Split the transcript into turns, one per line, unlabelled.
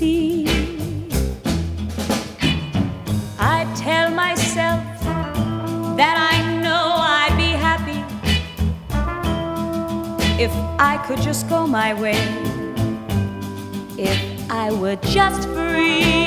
see. I tell myself that I know I'd be happy if I could just go my way, if I were just free.